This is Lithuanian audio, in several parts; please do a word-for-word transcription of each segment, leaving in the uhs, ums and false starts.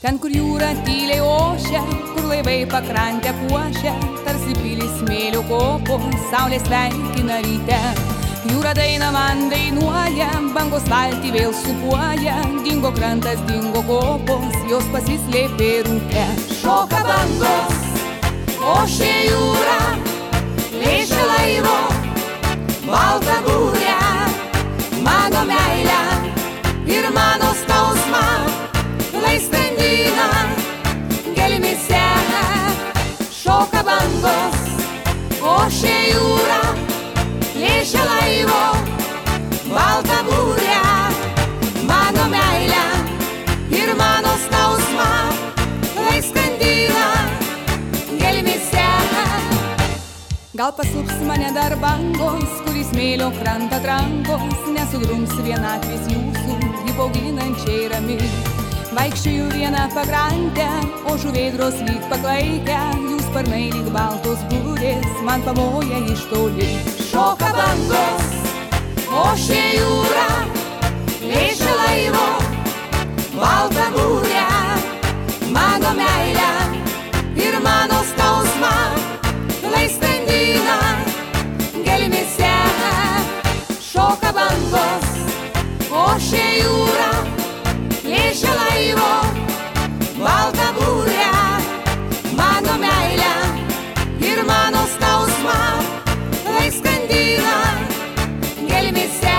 Ten, kur jūra tyliai ošia, kur laivai pakrantę puošia, tarsi pilis smėlio kopos, saulės sveikina ryte. Jūra daina man dainuoja, bangos valtį vėl supuoja, dingo krantas, dingo kopos, jos pasislėpė rūke. Šoka bangos, ošia jūra, plėšia laivo, balta būrė, mano meilę ir mano skausmą, lai skandina gelmėse. Šoka bangos, ošia jūra, plėšia laivo, balta būrė, mano meilę ir mano skausmą, lai skandina gelmėse. Gal pasuks mane dar bangos, kuris smėlio krantą trankos, nesudrums vienatvės jūsų, įbauginančiai rami. Vaikščioju vieną pakrantę, o žuvėdros lyg paklaikę, jų sparnai lyg baltos burės, man pamoja iš toli. Šoka bangos, ošia jūra, plėšia laivo, balta būrė, mano meilę ir mano skausmą, lai skandina gelmėse. Šoka bangos, ošia jūra, plėšia laivo, balta būrė, mano meilę ir mano skausmą, lai skandina gelmėse.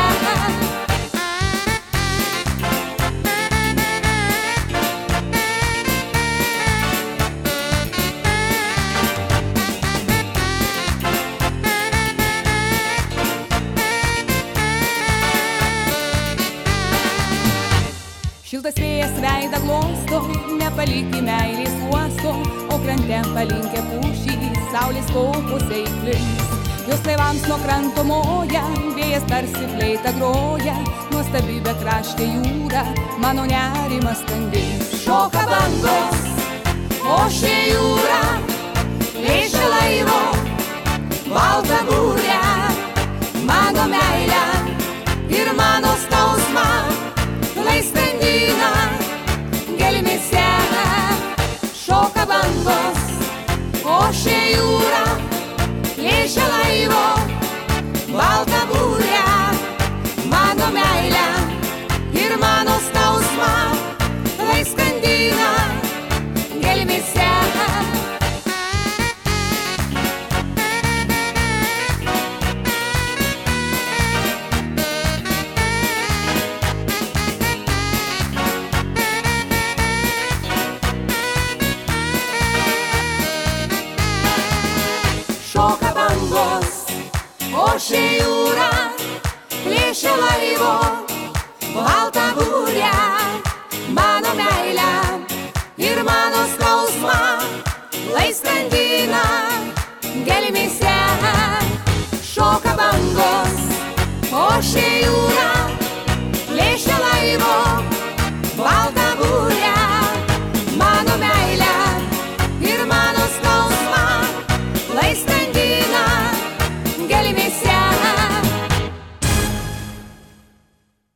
Šiltas vėjas veidą glosto, nepaliki meilės uosto, o krante palinkę pušys, saulės kopos eiklis. Jos laivams nuo kranto moja, vėjas tarsi fleita groja, nuostabi bekraštė jūra, mano nerimas skandės. Šoka bangos, ošia jūra, plėšia laivo, balta būrė, mano meilę ir mano skausmą, lai skandina gelmėse. Šoka bangos, ošia jūra, plėšia laivo, balta būrė, mano meilę ir mano skausmą, lai skandina gelmėse. Šoka bangos, ošia jūra, plėšia laivo, balta būrė, mano meilę ir mano skausmą, lai skandina gelmėse. Šoka bangos, ošia jūra,